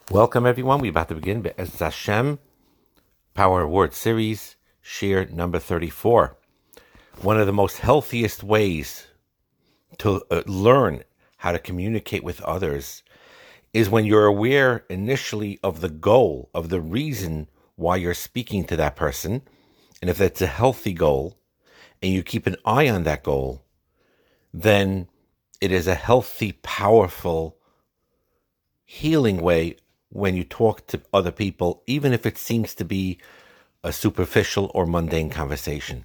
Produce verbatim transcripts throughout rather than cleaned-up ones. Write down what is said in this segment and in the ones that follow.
Welcome, everyone. We're about to begin Be'ez Hashem, Power of Word Series, Shir number thirty-four. One of the most healthiest ways to uh, learn how to communicate with others is when you're aware initially of the goal, of the reason why you're speaking to that person. And if it's a healthy goal and you keep an eye on that goal, then it is a healthy, powerful, healing way when you talk to other people, even if it seems to be a superficial or mundane conversation.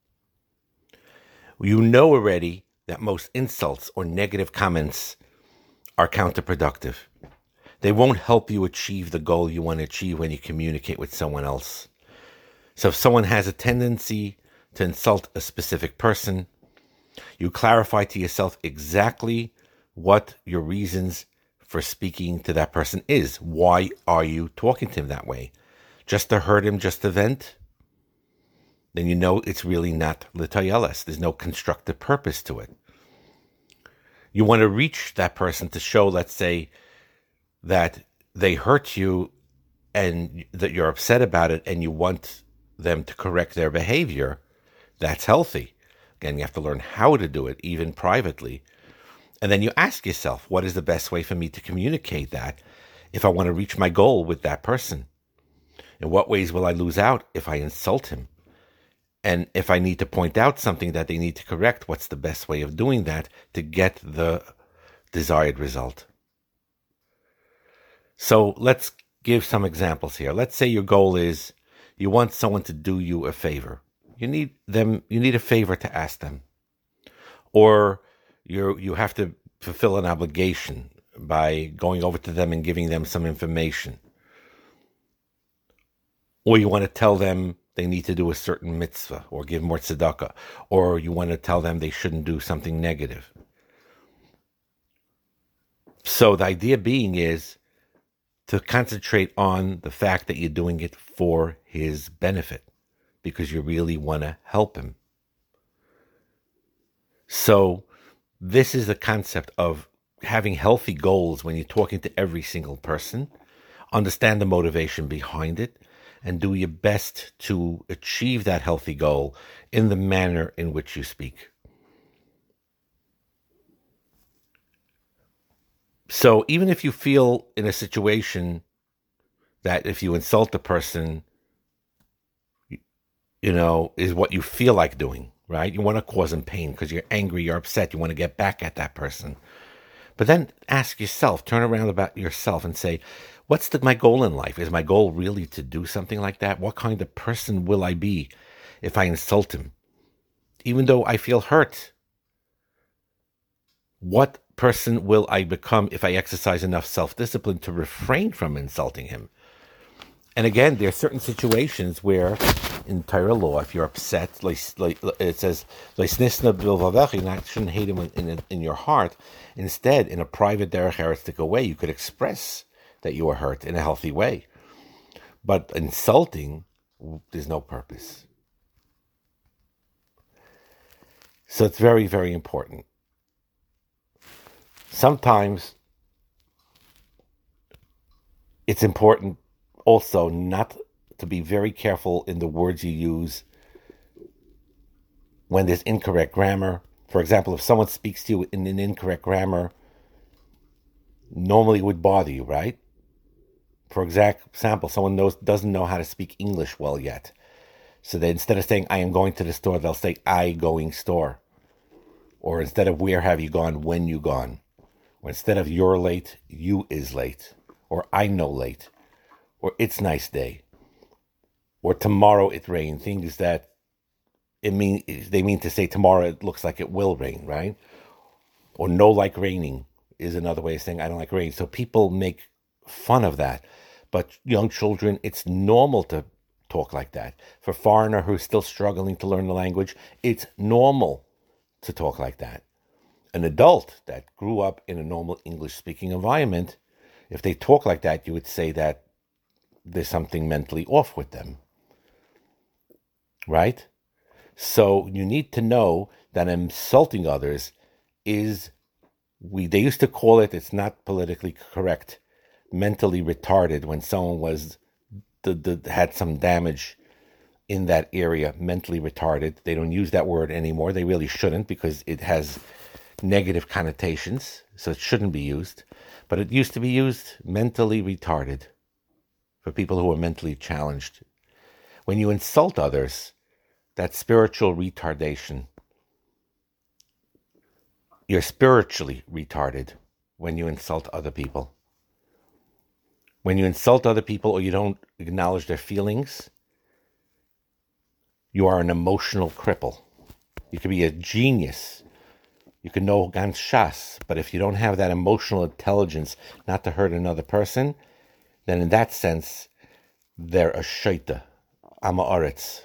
You know already that most insults or negative comments are counterproductive. They won't help you achieve the goal you want to achieve when you communicate with someone else. So if someone has a tendency to insult a specific person, you clarify to yourself exactly what your reasons for speaking to that person is. Why are you talking to him that way? Just to hurt him, just to vent? Then you know it's really not l'tayeles. There's no constructive purpose to it. You want to reach that person to show, let's say, that they hurt you and that you're upset about it and you want them to correct their behavior. That's healthy. Again, you have to learn how to do it, even privately. And then you ask yourself, what is the best way for me to communicate that if I want to reach my goal with that person? In what ways will I lose out if I insult him? And if I need to point out something that they need to correct, what's the best way of doing that to get the desired result? So let's give some examples here. Let's say your goal is you want someone to do you a favor. You need them, you need a favor to ask them. Or you you have to fulfill an obligation by going over to them and giving them some information. Or you want to tell them they need to do a certain mitzvah or give more tzedakah. Or you want to tell them they shouldn't do something negative. So the idea being is to concentrate on the fact that you're doing it for his benefit because you really want to help him. So this is the concept of having healthy goals when you're talking to every single person. Understand the motivation behind it and do your best to achieve that healthy goal in the manner in which you speak. So even if you feel in a situation that if you insult a person, you know, is what you feel like doing, right? You want to cause them pain because you're angry, you're upset, you want to get back at that person. But then ask yourself, turn around about yourself and say, what's the, my goal in life? Is my goal really to do something like that? What kind of person will I be if I insult him? Even though I feel hurt, what person will I become if I exercise enough self-discipline to refrain from insulting him? And again, there are certain situations where in Torah law, if you're upset, like, like it says, you shouldn't hate him in, in, in your heart. Instead, in a private derech eretz way, you could express that you are hurt in a healthy way. But insulting, there's no purpose. So it's very, very important. Sometimes it's important also not to be very careful in the words you use when there's incorrect grammar. For example, if someone speaks to you in an incorrect grammar, normally it would bother you, right? For example, someone knows doesn't know how to speak English well yet. So they, instead of saying, I am going to the store, they'll say, I going store. Or instead of where have you gone, when you gone. Or instead of you're late, you is late. Or I know late. Or it's nice day. Or tomorrow it rain. Things that it mean they mean to say tomorrow it looks like it will rain, right? Or no like raining is another way of saying I don't like rain. So people make fun of that. But young children, it's normal to talk like that. For a foreigner who's still struggling to learn the language, it's normal to talk like that. An adult that grew up in a normal English-speaking environment, if they talk like that, you would say that there's something mentally off with them. Right? So you need to know that insulting others is, we they used to call it, it's not politically correct, mentally retarded when someone was the, the, had some damage in that area, mentally retarded. They don't use that word anymore. They really shouldn't, because it has negative connotations, so it shouldn't be used. But it used to be used, mentally retarded, for people who are mentally challenged. When you insult others, that's spiritual retardation. You're spiritually retarded when you insult other people. When you insult other people or you don't acknowledge their feelings, you are an emotional cripple. You could be a genius. You can know ganz shas, but if you don't have that emotional intelligence not to hurt another person, then in that sense, they're a shaita, ama aretz.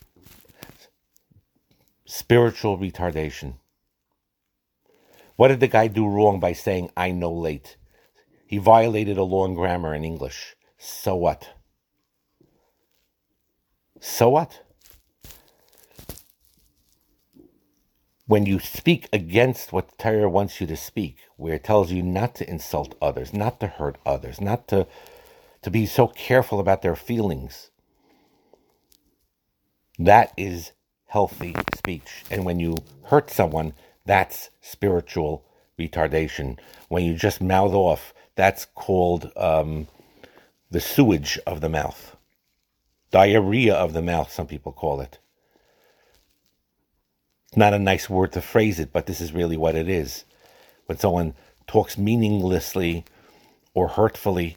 Spiritual retardation. What did the guy do wrong by saying, I know late? He violated a law and grammar in English. So what? So what? When you speak against what the Torah wants you to speak, where it tells you not to insult others, not to hurt others, not to, to be so careful about their feelings, that is healthy speech. And when you hurt someone, that's spiritual retardation. When you just mouth off, that's called um, the sewage of the mouth. Diarrhea of the mouth, some people call it. It's not a nice word to phrase it, but this is really what it is. When someone talks meaninglessly or hurtfully,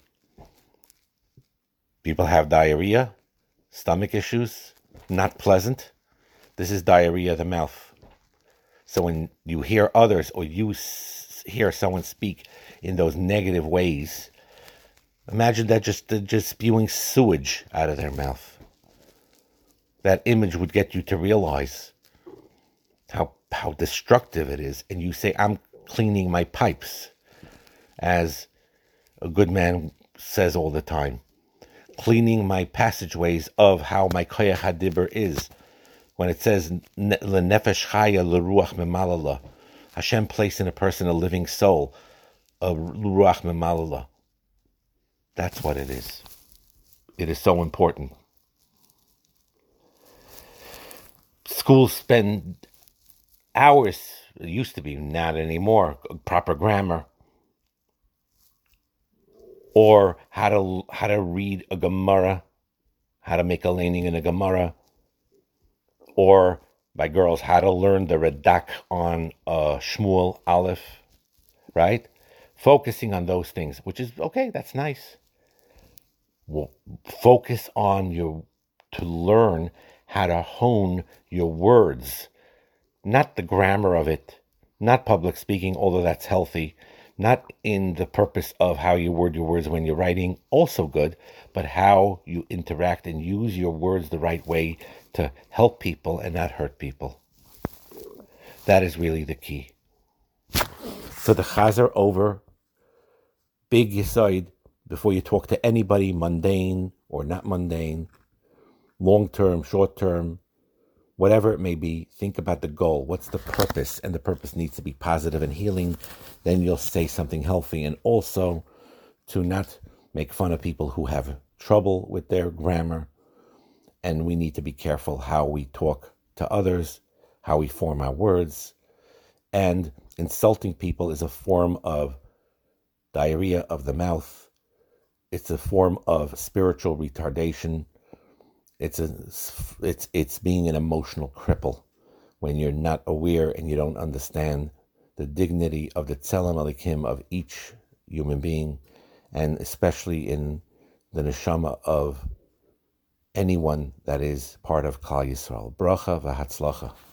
people have diarrhea, stomach issues, not pleasant. This is diarrhea of the mouth. So when you hear others or you s- hear someone speak in those negative ways, imagine that just just spewing sewage out of their mouth. That image would get you to realize how how destructive it is. And you say, I'm cleaning my pipes, as a good man says all the time. Cleaning my passageways of how my koyach hadibur is. When it says, Lenefesh chaya l'ruach memalala, Hashem placed in a person a living soul, a ruach memalala. That's what it is. It is so important. Schools spend hours, it used to be, not anymore, proper grammar, or how to how to read a Gemara, how to make a laning in a Gemara, or by girls, how to learn the Radak on uh, Shmuel Aleph, right? Focusing on those things, which is okay, that's nice. Well, focus on your, to learn how to hone your words, not the grammar of it, not public speaking, although that's healthy, not in the purpose of how you word your words when you're writing, also good, but how you interact and use your words the right way to help people and not hurt people. That is really the key. So the Chazer over, big Yesod, before you talk to anybody, mundane or not mundane, long-term, short-term, whatever it may be, think about the goal. What's the purpose? And the purpose needs to be positive and healing. Then you'll say something healthy. And also to not make fun of people who have trouble with their grammar. And we need to be careful how we talk to others, how we form our words. And insulting people is a form of diarrhea of the mouth. It's a form of spiritual retardation. It's a, it's it's being an emotional cripple when you're not aware and you don't understand the dignity of the Tzelem Elikim of each human being, and especially in the neshama of anyone that is part of Klal Yisrael. Bracha v'hatzlacha.